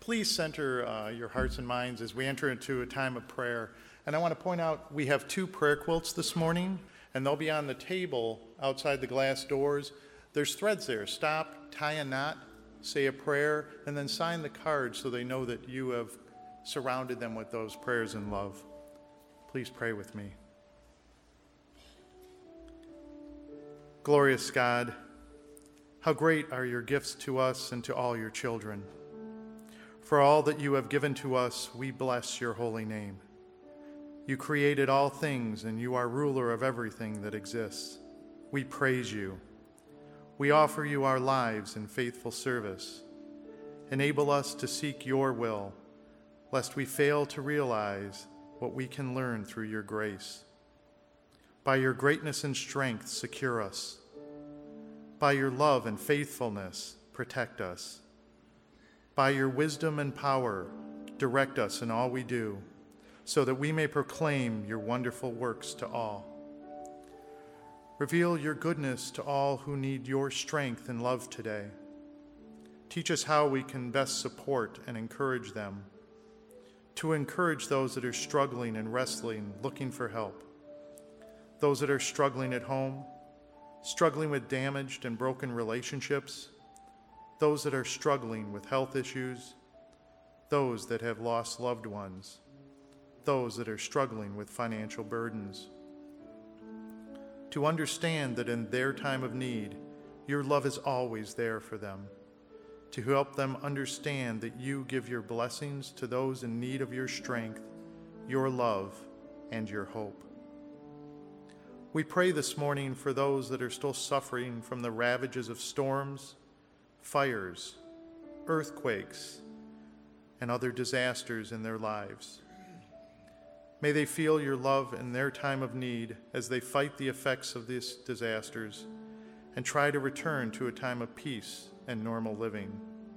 please center your hearts and minds as we enter into a time of prayer. And I want to point out we have 2 prayer quilts this morning, and they'll be on the table outside the glass doors. There's threads there. Stop, tie a knot, say a prayer, and then sign the card so they know that you have surrounded them with those prayers in love. Please pray with me. Glorious God, how great are your gifts to us and to all your children. For all that you have given to us, we bless your holy name. You created all things, and you are ruler of everything that exists. We praise you. We offer you our lives in faithful service. Enable us to seek your will, lest we fail to realize what we can learn through your grace. By your greatness and strength, secure us. By your love and faithfulness, protect us. By your wisdom and power, direct us in all we do, so that we may proclaim your wonderful works to all. Reveal your goodness to all who need your strength and love today. Teach us how we can best support and encourage them, to encourage those that are struggling and wrestling, looking for help, those that are struggling at home, struggling with damaged and broken relationships, those that are struggling with health issues, those that have lost loved ones, those that are struggling with financial burdens. To understand that in their time of need, your love is always there for them. To help them understand that you give your blessings to those in need of your strength, your love, and your hope. We pray this morning for those that are still suffering from the ravages of storms, fires, earthquakes, and other disasters in their lives. May they feel your love in their time of need as they fight the effects of these disasters and try to return to a time of peace and normal living.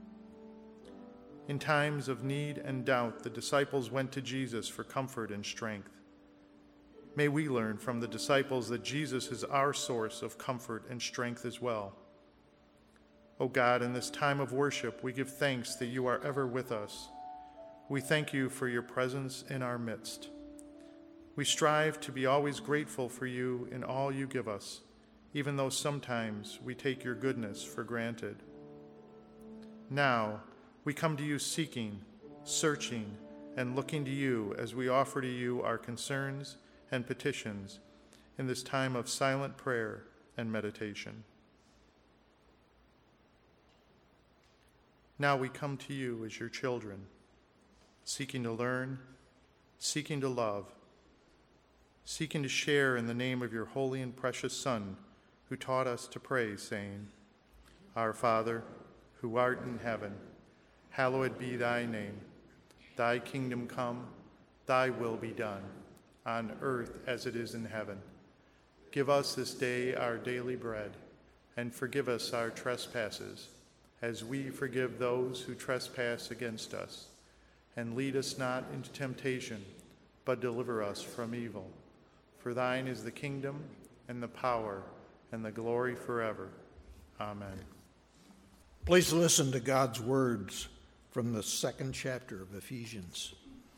In times of need and doubt, the disciples went to Jesus for comfort and strength. May we learn from the disciples that Jesus is our source of comfort and strength as well. O God, in this time of worship, we give thanks that you are ever with us. We thank you for your presence in our midst. We strive to be always grateful for you in all you give us, even though sometimes we take your goodness for granted. Now, we come to you seeking, searching, and looking to you as we offer to you our concerns and petitions in this time of silent prayer and meditation. Now we come to you as your children, seeking to learn, seeking to love, seeking to share in the name of your holy and precious Son, who taught us to pray, saying, Our Father, who art in heaven, hallowed be thy name. Thy kingdom come, thy will be done, on earth as it is in heaven. Give us this day our daily bread, and forgive us our trespasses, as we forgive those who trespass against us. And lead us not into temptation, but deliver us from evil. For thine is the kingdom, and the power, and the glory forever. Amen. Please listen to God's words from the 2nd chapter of Ephesians.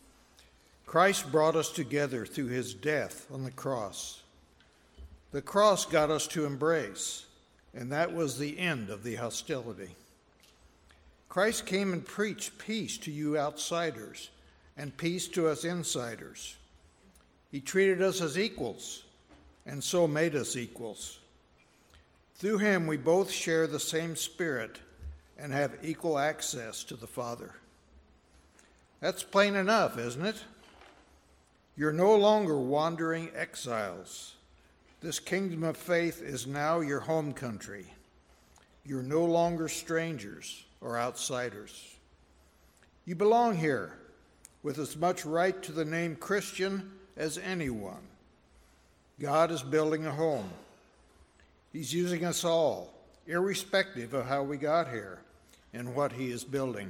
Christ brought us together through his death on the cross. The cross got us to embrace, and that was the end of the hostility. Christ came and preached peace to you outsiders and peace to us insiders. He treated us as equals and so made us equals. Through him we both share the same Spirit and have equal access to the Father. That's plain enough, isn't it? You're no longer wandering exiles. This kingdom of faith is now your home country. You're no longer strangers or outsiders. You belong here with as much right to the name Christian as anyone. God is building a home. He's using us all, irrespective of how we got here and what he is building.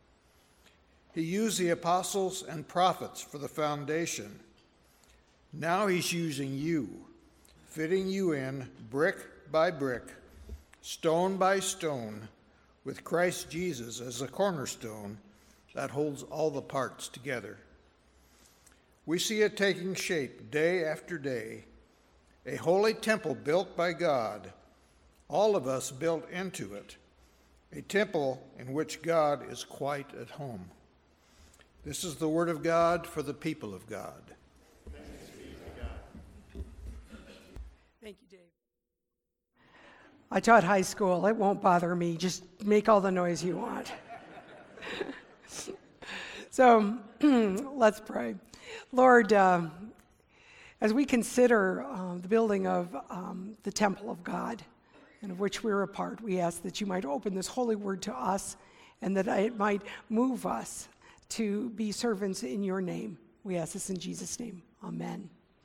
He used the apostles and prophets for the foundation. Now he's using you, fitting you in brick by brick, stone by stone, with Christ Jesus as the cornerstone, that holds all the parts together. We see it taking shape day after day, a holy temple built by God, all of us built into it, a temple in which God is quite at home. This is the word of God for the people of God. Thank you, Dave. I taught high school. It won't bother me. Just make all the noise you want. So let's pray. Lord, as we consider the building of the temple of God, and of which we're a part, we ask that you might open this holy word to us and that it might move us to be servants in your name. We ask this in Jesus' name. Amen.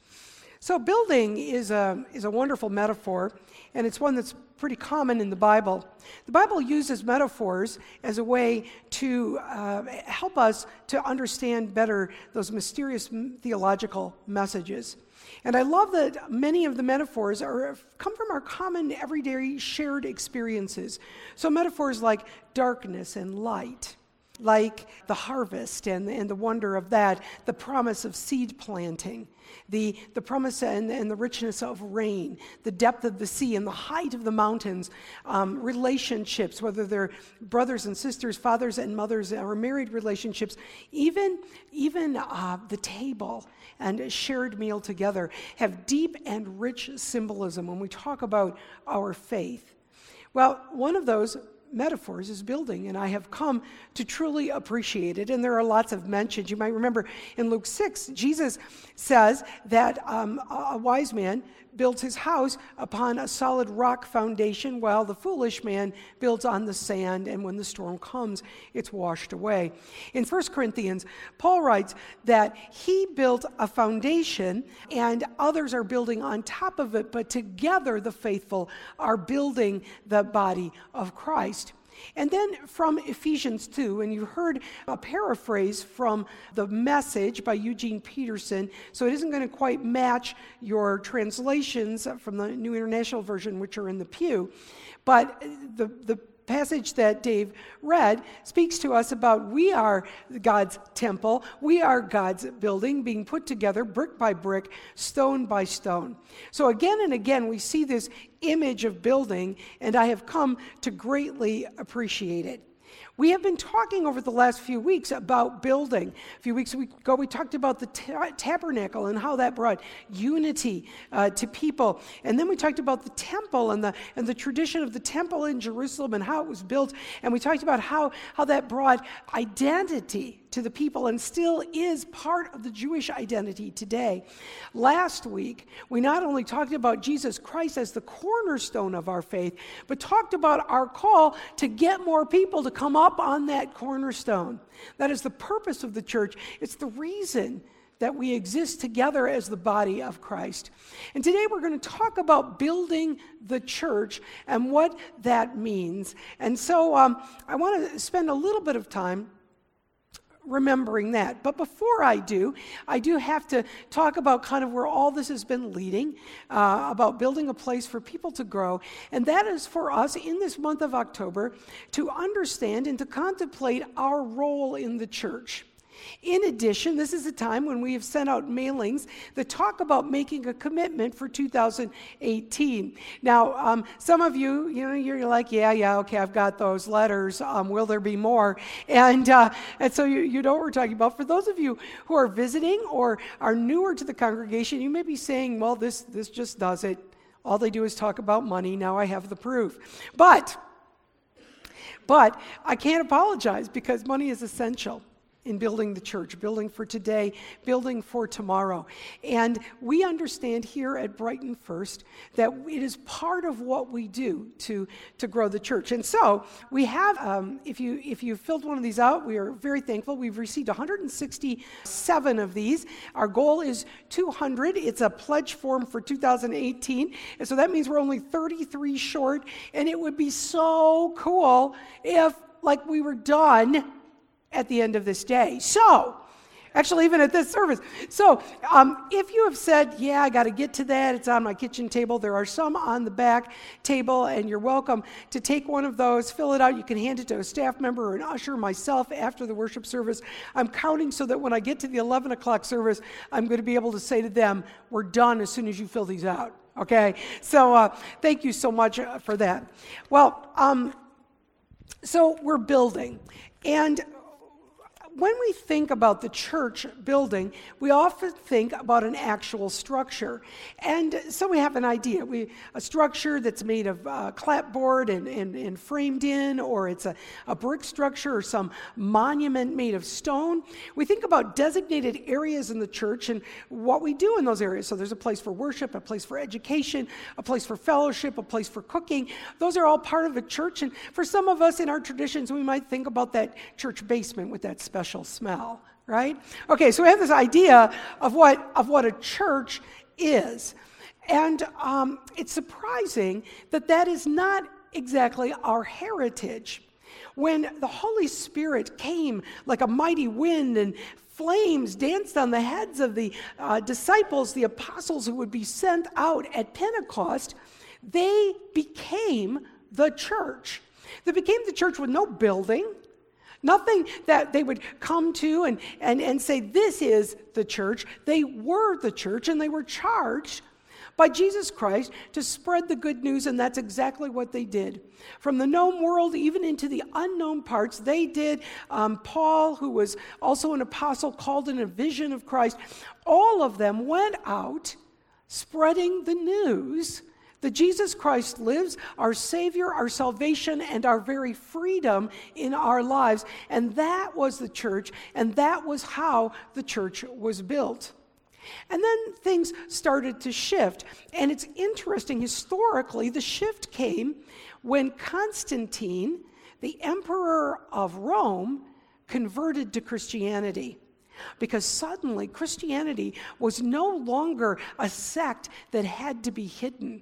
So building is a wonderful metaphor, and it's one that's pretty common in the Bible. The Bible uses metaphors as a way to help us to understand better those mysterious theological messages. And I love that many of the metaphors come from our common, everyday, shared experiences. So metaphors like darkness and light, like the harvest and the wonder of that, the promise of seed planting, the promise and the richness of rain, the depth of the sea and the height of the mountains, relationships, whether they're brothers and sisters, fathers and mothers, or married relationships, even the table and a shared meal together have deep and rich symbolism when we talk about our faith. Well, one of those metaphors is building, and I have come to truly appreciate it. And there are lots of mentions. You might remember in Luke 6, Jesus says that a wise man builds his house upon a solid rock foundation, while the foolish man builds on the sand, and when the storm comes, it's washed away. In 1 Corinthians, Paul writes that he built a foundation, and others are building on top of it, but together the faithful are building the body of Christ. And then from Ephesians 2, and you heard a paraphrase from the Message by Eugene Peterson, so it isn't going to quite match your translations from the New International Version, which are in the pew, but the passage that Dave read speaks to us about we are God's temple, we are God's building being put together brick by brick, stone by stone. So again and again we see this image of building, and I have come to greatly appreciate it. We have been talking over the last few weeks about building. A few weeks ago, we talked about the tabernacle and how that brought unity to people. And then we talked about the temple and the tradition of the temple in Jerusalem and how it was built. And we talked about how that brought identity to the people and still is part of the Jewish identity today. Last week, we not only talked about Jesus Christ as the cornerstone of our faith, but talked about our call to get more people to come up on that cornerstone. That is the purpose of the church. It's the reason that we exist together as the body of Christ. And today we're going to talk about building the church and what that means. And so I want to spend a little bit of time remembering that. But before I do have to talk about kind of where all this has been leading, about building a place for people to grow. And that is for us in this month of October to understand and to contemplate our role in the church. In addition, this is a time when we have sent out mailings that talk about making a commitment for 2018. Now, some of you, you're like, yeah, okay, I've got those letters. Will there be more? And so you know what we're talking about. For those of you who are visiting or are newer to the congregation, you may be saying, well, this just does it. All they do is talk about money. Now I have the proof. But I can't apologize because money is essential in building the church, building for today, building for tomorrow. And we understand here at Brighton First that it is part of what we do to grow the church. And so we have, if you filled one of these out, we are very thankful. We've received 167 of these. Our goal is 200. It's a pledge form for 2018. And so that means we're only 33 short. And it would be so cool if, we were done at the end of this day. So, Actually, even at this service. So if you have said, yeah, I got to get to that, it's on my kitchen table, there are some on the back table, and you're welcome to take one of those, fill it out. You can hand it to a staff member or an usher, myself, after the worship service. I'm counting so that when I get to the 11 o'clock service, I'm going to be able to say to them, we're done as soon as you fill these out. Okay? So thank you so much for that. Well, so we're building. And when we think about the church building, we often think about an actual structure. And so we have an idea. A structure that's made of clapboard and framed in, or it's a brick structure or some monument made of stone. We think about designated areas in the church and what we do in those areas. So there's a place for worship, a place for education, a place for fellowship, a place for cooking. Those are all part of a church. And for some of us in our traditions, we might think about that church basement with that special smell, right? Okay, so we have this idea of what a church is. And it's surprising that is not exactly our heritage. When the Holy Spirit came like a mighty wind and flames danced on the heads of the disciples, the apostles who would be sent out at Pentecost, they became the church. They became the church with no building, nothing that they would come to and say, this is the church. They were the church, and they were charged by Jesus Christ to spread the good news, and that's exactly what they did. From the known world, even into the unknown parts, they did. Paul, who was also an apostle, called in a vision of Christ. All of them went out spreading the news that Jesus Christ lives, our Savior, our salvation, and our very freedom in our lives. And that was the church, and that was how the church was built. And then things started to shift. And it's interesting, historically, the shift came when Constantine, the emperor of Rome, converted to Christianity. Because suddenly Christianity was no longer a sect that had to be hidden.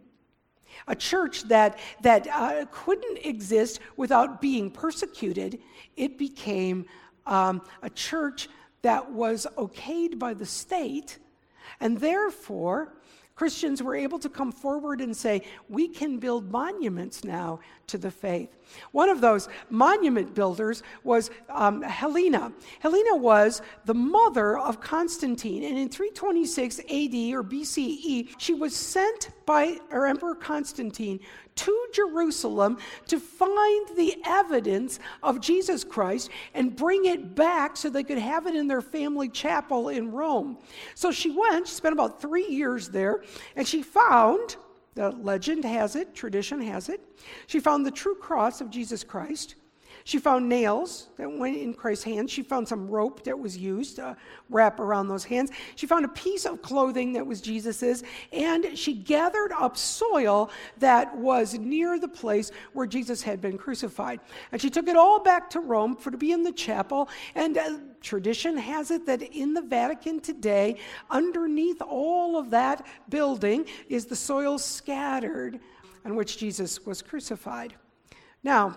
A church that couldn't exist without being persecuted. It became a church that was okayed by the state, and therefore Christians were able to come forward and say, we can build monuments now to the faith. One of those monument builders was Helena. Helena was the mother of Constantine, and in 326 AD or BCE, she was sent by Emperor Constantine to Jerusalem to find the evidence of Jesus Christ and bring it back so they could have it in their family chapel in Rome. So she spent about 3 years there, and she found, the legend has it, tradition has it, she found the true cross of Jesus Christ. She found nails that went in Christ's hands. She found some rope that was used to wrap around those hands. She found a piece of clothing that was Jesus's, and she gathered up soil that was near the place where Jesus had been crucified. And she took it all back to Rome to be in the chapel, and tradition has it that in the Vatican today, underneath all of that building is the soil scattered on which Jesus was crucified. Now,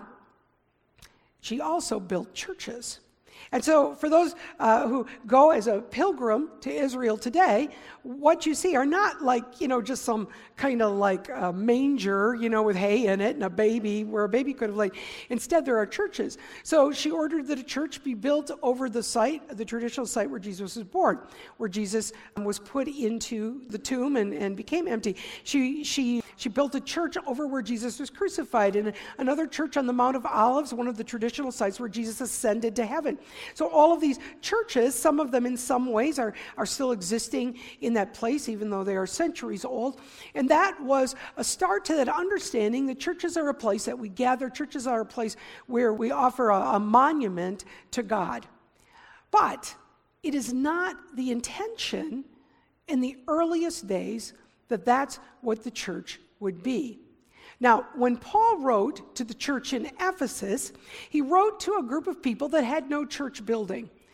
she also built churches. And so for those who go as a pilgrim to Israel today, what you see are not like, just some kind of like a manger, with hay in it and a baby where a baby could have laid. Instead, there are churches. So she ordered that a church be built over the site, the traditional site where Jesus was born, where Jesus was put into the tomb and became empty. She built a church over where Jesus was crucified, and another church on the Mount of Olives, one of the traditional sites where Jesus ascended to heaven. So all of these churches, some of them in some ways are still existing in that place, even though they are centuries old. And that was a start to that understanding that churches are a place that we gather. Churches are a place where we offer a monument to God. But it is not the intention in the earliest days that that's what the church would be. Now, when Paul wrote to the church in Ephesus, he wrote to a group of people that had no church building.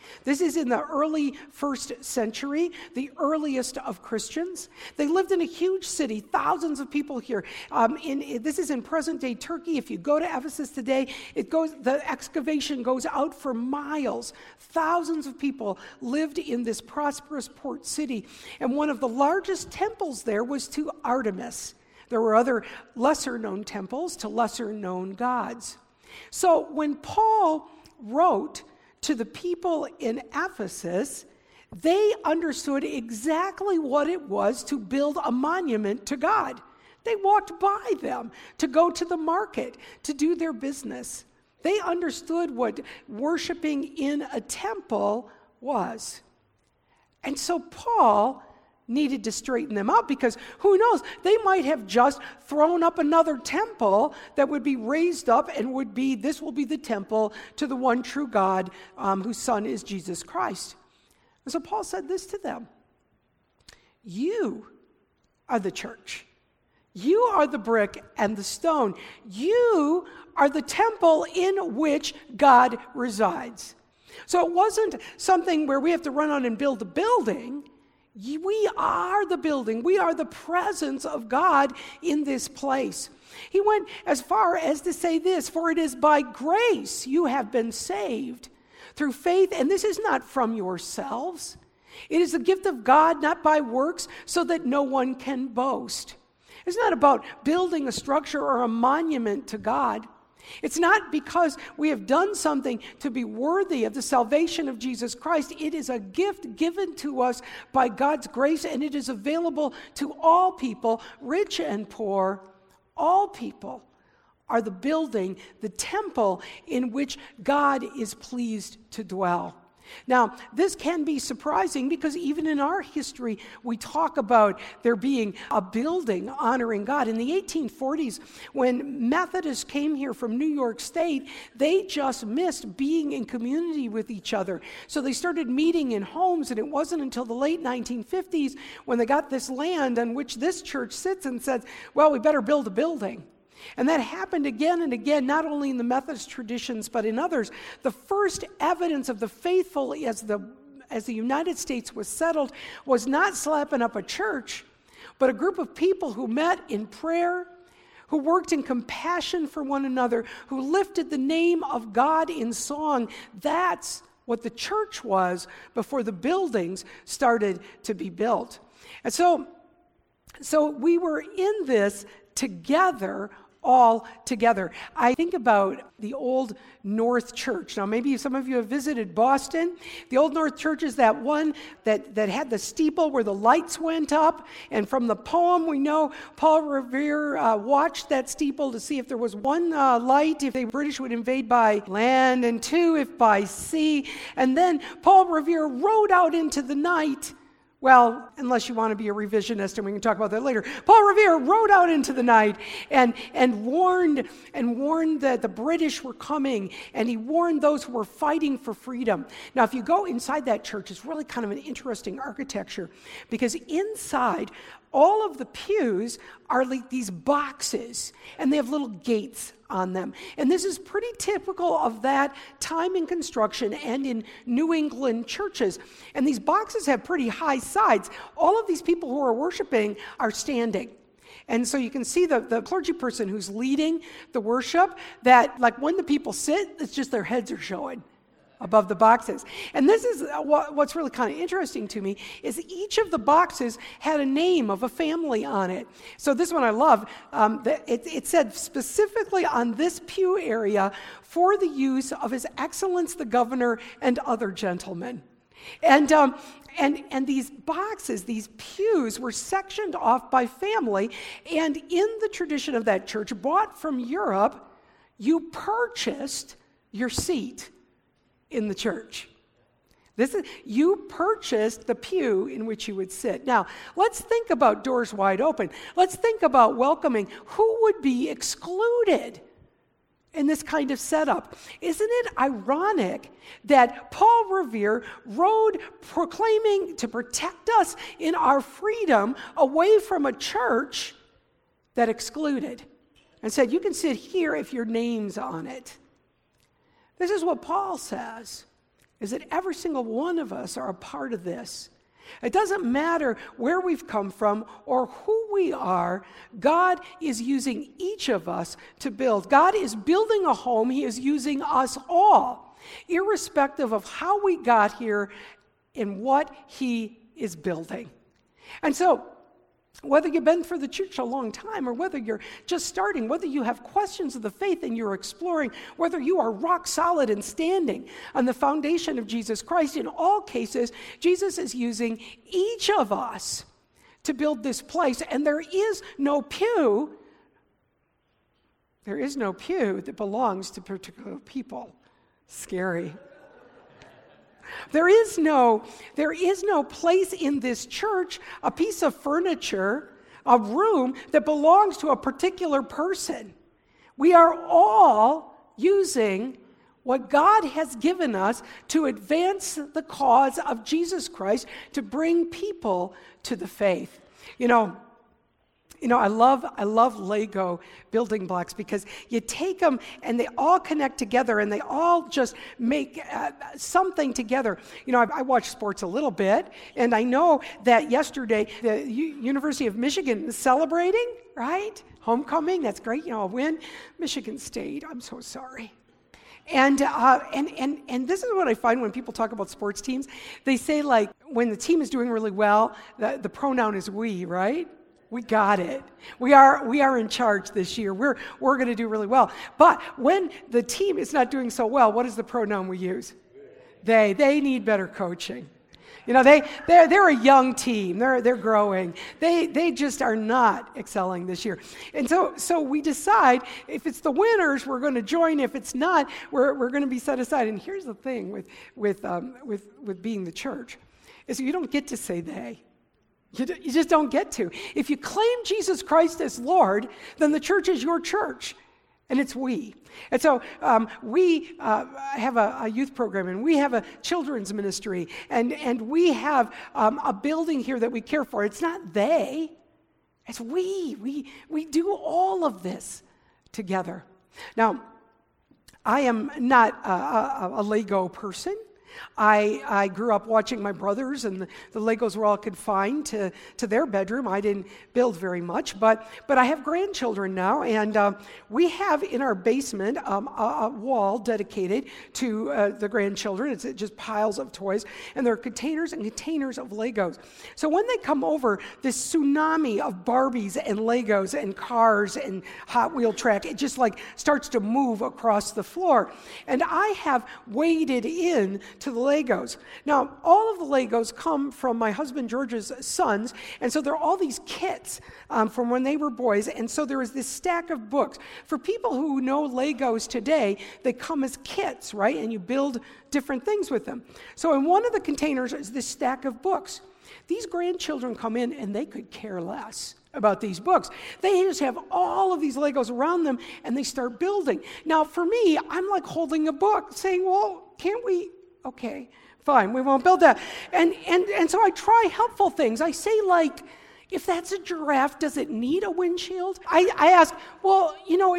This is in the early 1st century, the earliest of Christians. They lived in a huge city, thousands of people here. This is in present-day Turkey. If you go to Ephesus today, the excavation goes out for miles. Thousands of people lived in this prosperous port city. And one of the largest temples there was to Artemis. There were other lesser-known temples to lesser-known gods. So when Paul wrote to the people in Ephesus, they understood exactly what it was to build a monument to God. They walked by them to go to the market, to do their business. They understood what worshiping in a temple was. And so Paul needed to straighten them out, because who knows, they might have just thrown up another temple that would be raised up and this will be the temple to the one true God, whose Son is Jesus Christ. And so Paul said this to them: you are the church. You are the brick and the stone. You are the temple in which God resides. So it wasn't something where we have to run out and build a building. We are the building. We are the presence of God in this place. He went as far as to say this: for it is by grace you have been saved through faith, and this is not from yourselves. It is the gift of God, not by works, so that no one can boast. It's not about building a structure or a monument to God. It's not because we have done something to be worthy of the salvation of Jesus Christ. It is a gift given to us by God's grace, and it is available to all people, rich and poor. All people are the building, the temple in which God is pleased to dwell. Now, this can be surprising because even in our history, we talk about there being a building honoring God. In the 1840s, when Methodists came here from New York State, they just missed being in community with each other. So they started meeting in homes, and it wasn't until the late 1950s when they got this land on which this church sits and said, well, we better build a building. And that happened again and again, not only in the Methodist traditions, but in others. The first evidence of the faithful as the United States was settled was not slapping up a church, but a group of people who met in prayer, who worked in compassion for one another, who lifted the name of God in song. That's what the church was before the buildings started to be built. And so we were in this together, all together. I think about the Old North Church. Now, maybe some of you have visited Boston. The Old North Church is that one that had the steeple where the lights went up. And from the poem, we know Paul Revere watched that steeple to see if there was one light, if the British would invade by land, and two, if by sea. And then Paul Revere rode out into the night. Well, unless you want to be a revisionist, and we can talk about that later. Paul Revere rode out into the night and warned that the British were coming, and he warned those who were fighting for freedom. Now, if you go inside that church, it's really kind of an interesting architecture, because inside, all of the pews are like these boxes, and they have little gates on them. And this is pretty typical of that time in construction and in New England churches. And these boxes have pretty high sides. All of these people who are worshiping are standing. And so you can see the clergy person who's leading the worship, that like when the people sit, it's just their heads are showing above the boxes. And this is what's really kind of interesting to me, is each of the boxes had a name of a family on it. So this one I love. It said specifically on this pew area, for the use of His Excellence the Governor and other gentlemen. And these boxes, these pews, were sectioned off by family, and in the tradition of that church, bought from Europe, you purchased your seat in the church. You purchased the pew in which you would sit. Now, let's think about doors wide open. Let's think about welcoming. Who would be excluded in this kind of setup? Isn't it ironic that Paul Revere rode proclaiming to protect us in our freedom away from a church that excluded and said, you can sit here if your name's on it? This is what Paul says is that every single one of us are a part of this. It doesn't matter where we've come from or who we are. God is using each of us to build. God is building a home. He is using us all, irrespective of how we got here and what He is building. And so, whether you've been through the church a long time or whether you're just starting, whether you have questions of the faith and you're exploring, whether you are rock solid and standing on the foundation of Jesus Christ, in all cases, Jesus is using each of us to build this place. And there is no pew that belongs to particular people. Scary. There is no place in this church, a piece of furniture, a room that belongs to a particular person. We are all using what God has given us to advance the cause of Jesus Christ, to bring people to the faith. I love Lego building blocks because you take them and they all connect together and they all just make something together. I watch sports a little bit, and I know that yesterday the University of Michigan is celebrating, right? Homecoming, that's great. A win. Michigan State, I'm so sorry. And this is what I find when people talk about sports teams. They say, like, when the team is doing really well, the pronoun is we, right? We got it. We are in charge this year. We're going to do really well. But when the team is not doing so well, what is the pronoun we use? They need better coaching. They're a young team. They're growing. They just are not excelling this year. And so we decide if it's the winners, we're going to join. If it's not, we're going to be set aside. And here's the thing with being the church, is you don't get to say they. You just don't get to. If you claim Jesus Christ as Lord, then the church is your church, and it's we. And so we have a youth program, and we have a children's ministry, and we have a building here that we care for. It's not they, it's we. We do all of this together. Now, I am not a Lego person. I grew up watching my brothers, and the Legos were all confined to their bedroom. I didn't build very much, but I have grandchildren now, and we have in our basement a wall dedicated to the grandchildren. It's just piles of toys, and there are containers and containers of Legos. So when they come over, this tsunami of Barbies and Legos and cars and Hot Wheel track, it just like starts to move across the floor. And I have waded in to the Legos. Now, all of the Legos come from my husband George's sons, and so there are all these kits from when they were boys, and so there is this stack of books. For people who know Legos today, they come as kits, right? And you build different things with them. So in one of the containers is this stack of books. These grandchildren come in, and they could care less about these books. They just have all of these Legos around them, and they start building. Now, for me, I'm like holding a book, saying, well, can't we? Okay, fine, we won't build that. And so I try helpful things. I say, like, if that's a giraffe, does it need a windshield? I ask, well,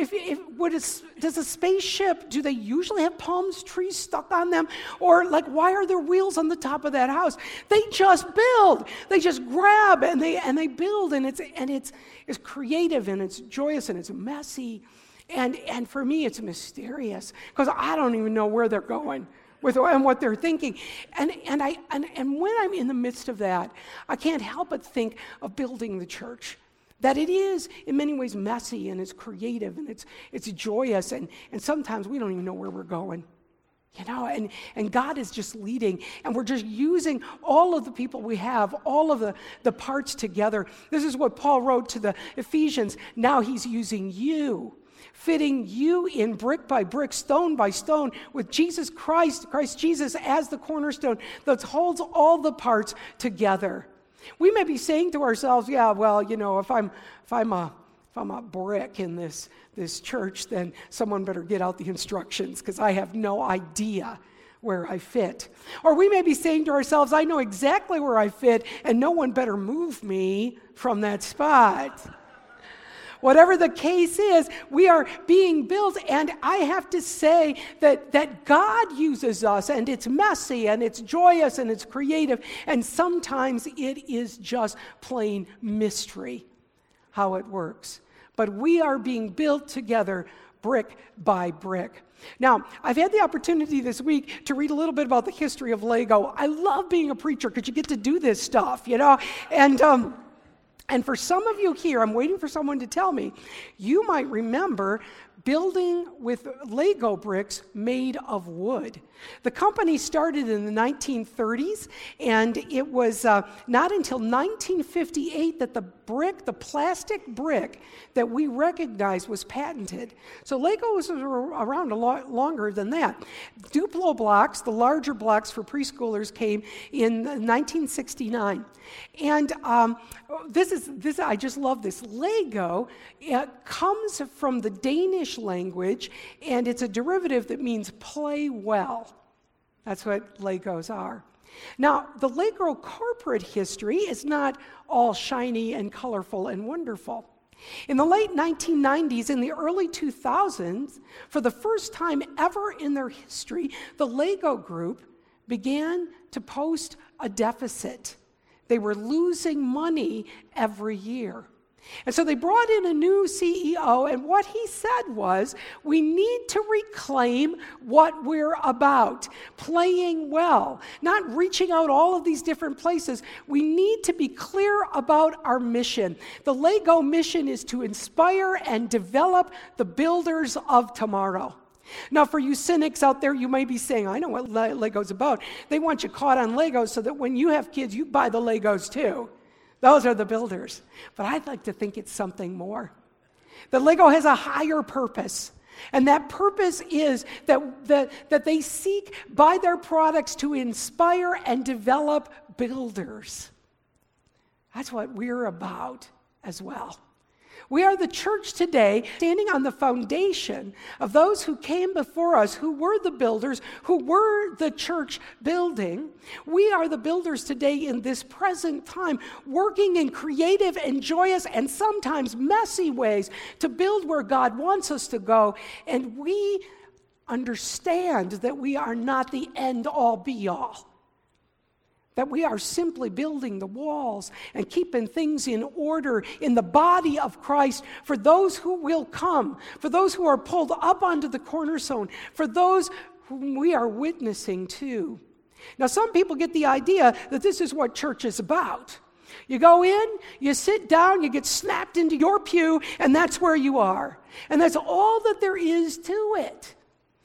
does a spaceship, do they usually have palm trees stuck on them? Or, like, why are there wheels on the top of that house? They just build. They just grab and they build, and it's creative, and it's joyous, and it's messy. And for me, it's mysterious, because I don't even know where they're going and what they're thinking. And when I'm in the midst of that, I can't help but think of building the church. That it is, in many ways, messy, and it's creative, and it's joyous, and sometimes we don't even know where we're going. And God is just leading, and we're just using all of the people we have, all of the parts together. This is what Paul wrote to the Ephesians. Now he's using you, fitting you in brick by brick, stone by stone, with Jesus Christ Jesus as the cornerstone that holds all the parts together. We may be saying to ourselves, yeah, well, if I'm a brick in this church, then someone better get out the instructions, because I have no idea where I fit. Or we may be saying to ourselves, I know exactly where I fit, and no one better move me from that spot. Whatever the case is, we are being built, and I have to say that God uses us, and it's messy, and it's joyous, and it's creative, and sometimes it is just plain mystery how it works. But we are being built together brick by brick. Now, I've had the opportunity this week to read a little bit about the history of Lego. I love being a preacher because you get to do this stuff, And for some of you here, I'm waiting for someone to tell me, you might remember building with Lego bricks made of wood. The company started in the 1930s, and it was not until 1958 that the plastic brick that we recognize was patented. So Lego was around a lot longer than that. Duplo blocks, the larger blocks for preschoolers, came in 1969. And this I just love this. Lego, it comes from the Danish language, and it's a derivative that means play well. That's what Legos are. Now, the Lego corporate history is not all shiny and colorful and wonderful. In the late 1990s and the early 2000s, for the first time ever in their history, the Lego Group began to post a deficit. They were losing money every year. And so they brought in a new CEO, and what he said was, we need to reclaim what we're about, playing well, not reaching out all of these different places. We need to be clear about our mission. The Lego mission is to inspire and develop the builders of tomorrow. Now, for you cynics out there, you may be saying, I know what Lego's about. They want you caught on Legos so that when you have kids, you buy the Legos too. Those are the builders. But I'd like to think it's something more. That Lego has a higher purpose. And that purpose is that they seek by their products to inspire and develop builders. That's what we're about as well. We are the church today, standing on the foundation of those who came before us, who were the builders, who were the church building. We are the builders today in this present time, working in creative and joyous and sometimes messy ways to build where God wants us to go. And we understand that we are not the end-all, be-all. That we are simply building the walls and keeping things in order in the body of Christ for those who will come, for those who are pulled up onto the cornerstone, for those whom we are witnessing to. Now, some people get the idea that this is what church is about. You go in, you sit down, you get snapped into your pew, and that's where you are. And that's all that there is to it.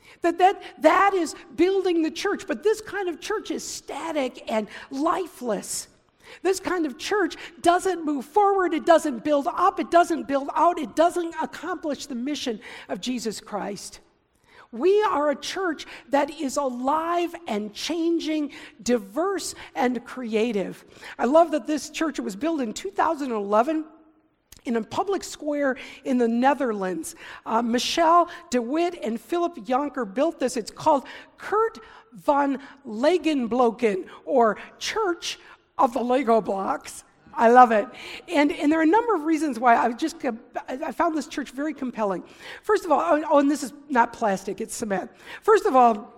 That is building the church. But this kind of church is static and lifeless. This kind of church doesn't move forward. It doesn't build up. It doesn't build out. It doesn't accomplish the mission of Jesus Christ. We are a church that is alive and changing, diverse and creative. I love that this church was built in 2011. In a public square in the Netherlands. Michelle DeWitt and Philip Jonker built this. It's called Kurt van Legenblokken, or Church of the Lego Blocks. I love it. And there are a number of reasons why I found this church very compelling. First of all, and this is not plastic, it's cement. First of all,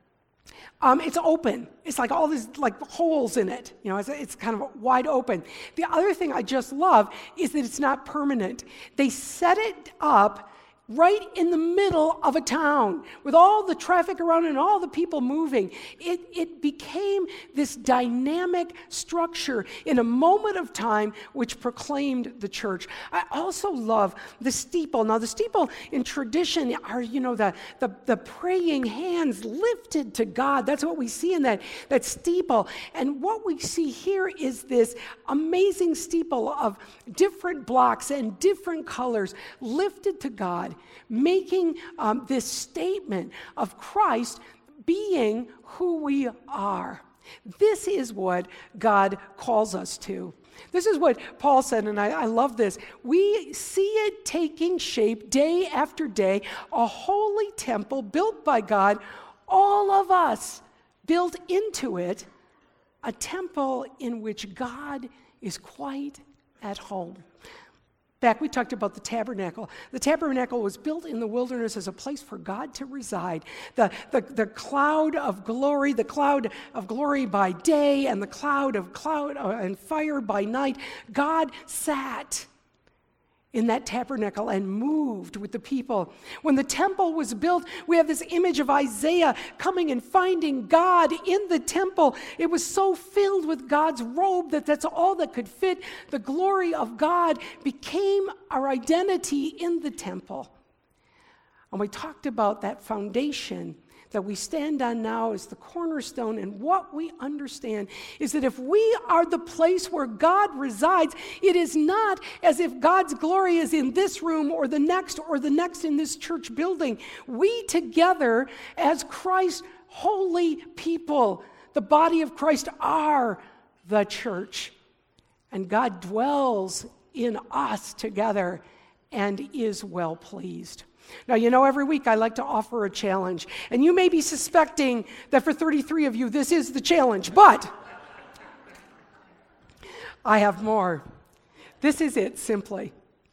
it's open. It's like all these like holes in it. You know, it's kind of wide open. The other thing I just love is that it's not permanent. They set it up right in the middle of a town with all the traffic around and all the people moving. It became this dynamic structure in a moment of time which proclaimed the church. I also love the steeple. Now, the steeple in tradition are, the praying hands lifted to God. That's what we see in that steeple. And what we see here is this amazing steeple of different blocks and different colors lifted to God, making this statement of Christ being who we are. This is what God calls us to. This is what Paul said, and I love this. We see it taking shape day after day, a holy temple built by God, all of us built into it, a temple in which God is quite at home. back, we talked about the tabernacle. The tabernacle was built in the wilderness as a place for God to reside. The cloud of glory by day and the cloud and fire by night. God sat in that tabernacle and moved with the people. When the temple was built, we have this image of Isaiah coming and finding God in the temple. It was so filled with God's robe that that's all that could fit. The glory of God became our identity in the temple. And we talked about that foundation that we stand on now as the cornerstone, and what we understand is that if we are the place where God resides, it is not as if God's glory is in this room or the next in this church building. We together as Christ's holy people, the body of Christ, are the church, and God dwells in us together and is well pleased. Now, every week I like to offer a challenge, and you may be suspecting that for 33 of you, this is the challenge, but I have more. This is it simply.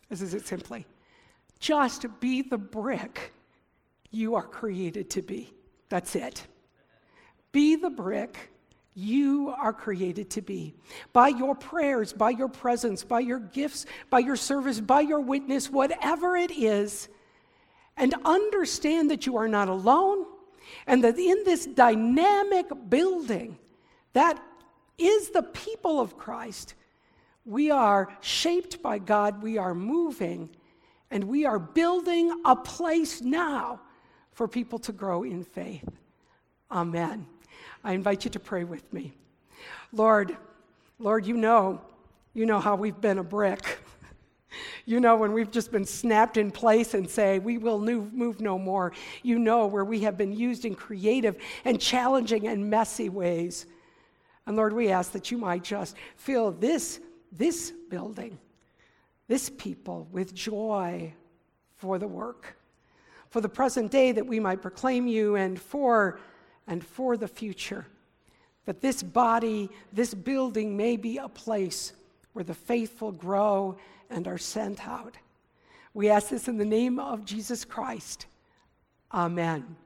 Just be the brick you are created to be. That's it. Be the brick you are created to be. By your prayers, by your presence, by your gifts, by your service, by your witness, whatever it is. And understand that you are not alone, and that in this dynamic building that is the people of Christ, we are shaped by God, we are moving, and we are building a place now for people to grow in faith. Amen. I invite you to pray with me. Lord, you know how we've been a brick. When we've just been snapped in place and say, we will move no more. Where we have been used in creative and challenging and messy ways. And Lord, we ask that you might just fill this building, this people with joy for the work, for the present day, that we might proclaim you, and for the future, that this body, this building may be a place where the faithful grow and are sent out. We ask this in the name of Jesus Christ. Amen.